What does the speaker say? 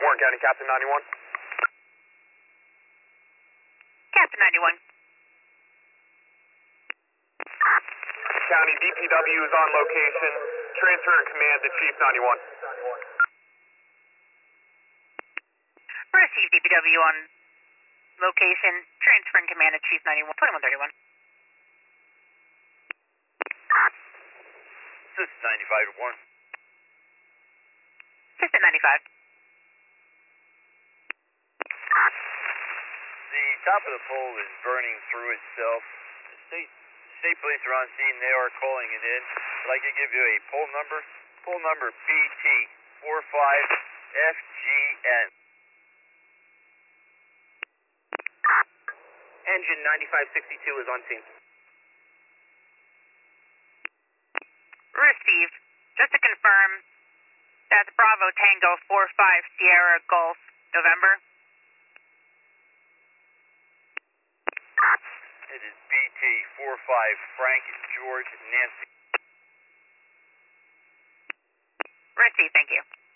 Warren County, Captain 91. Captain 91. County DPW is on location. Transfer in command to Chief 91. Receive DPW on location. Transfer in command to Chief 91. 2131. Assistant 95 to Warren. Assistant 95. The top of the pole is burning through itself. The state police are on scene. They are calling it in. But I can give you a pole number. Pole number BT45FGN. Engine 9562 is on scene. Received. Just to confirm, that's Bravo Tango 45 Sierra Golf, November. It is BT45 Frank George Nancy. Received, thank you.